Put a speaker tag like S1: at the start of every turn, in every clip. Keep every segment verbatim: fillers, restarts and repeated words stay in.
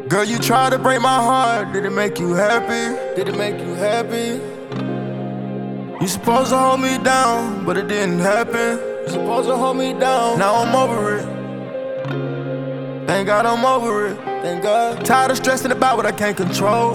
S1: Girl, you tried to break my heart. Did it make you happy? Did it make you happy? You supposed to hold me down, but it didn't happen. You supposed to hold me down. Now I'm over it. Thank God I'm over it. Thank God. Tired of stressing about what I can't control.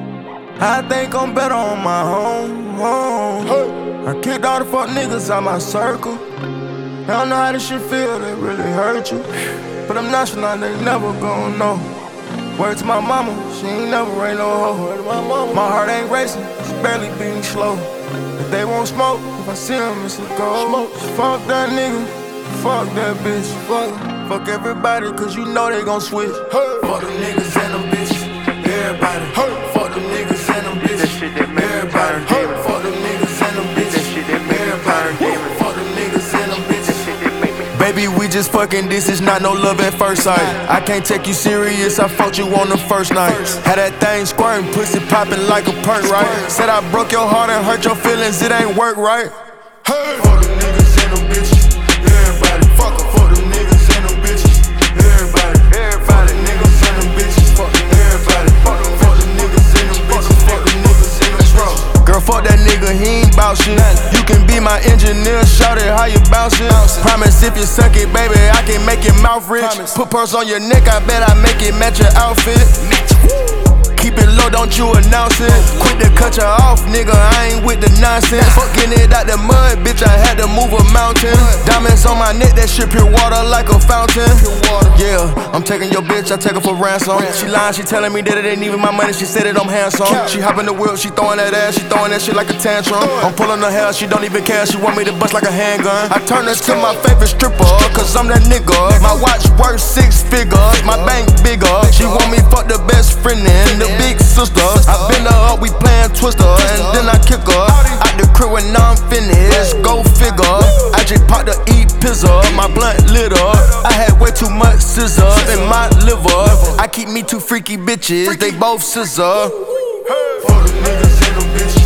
S1: I think I'm better on my own. own. Hey. I kicked all the fuck niggas out my circle. I don't know how this shit feel, they really hurt you. But I'm national, they never gon' know. Word to my mama, she ain't never ain't no hoe. Word to my mama, my heart ain't racing, it's barely beating slow. If they won't smoke, if I see them, it's a go. Smoke. Fuck that nigga, fuck that bitch. Fuck, fuck everybody, cause you know they gon' switch. Hey. Fuck them niggas and them bitches, everybody. Hey. Fuck them niggas and them bitches, everybody. Hey. Fuck them niggas and them bitches, everybody. Fuck them niggas and them bitches. Baby, we just fucking, this is not no love at first sight. I can't take you serious, I fucked you on the first night. Had that thing squirting, pussy popping like a perk, right? Said I broke your heart and hurt your feelings, it ain't work, right? Hey. Fuck them niggas and them bitches, everybody. Fuck them, fuck them niggas and them bitches, everybody. Everybody, niggas and them bitches, fuck them, everybody. Fuck them, fuck them niggas and them bitches, fuck them niggas and them bitches. Girl, fuck that nigga, he ain't bout shit. You can be my engineer, shout it how you bounce it. Promise if you suck it, baby, I can make your mouth rich. Put purse on your neck, I bet I make it match your outfit. Keep it low, don't you announce it. Quit to cut you off, nigga, I ain't with the nonsense. Fucking it out the mud, bitch, I had to move a mountain. Diamonds on my neck, that shit pure water like a fountain. Yeah, I'm taking your bitch, I take her for ransom. She lying, she telling me that it ain't even my money, she said it I'm handsome. She hopping the wheel, she throwing that ass, she throwing that shit like a tantrum. I'm pulling her hair, she don't even care, she want me to bust like a handgun. I turn her to my favorite stripper, cause I'm that nigga. My watch worth six figures, my bank bigger. She want me fuck the best friend and the big sister. I bend her up, we playin' Twister, and then I kick her out the crib when I'm finished. Go figure. I just popped the E pizza, my blunt lit up. I had way too much scissor in my liver. I keep me two freaky bitches, they both scissor. Fuck them niggas and them bitches.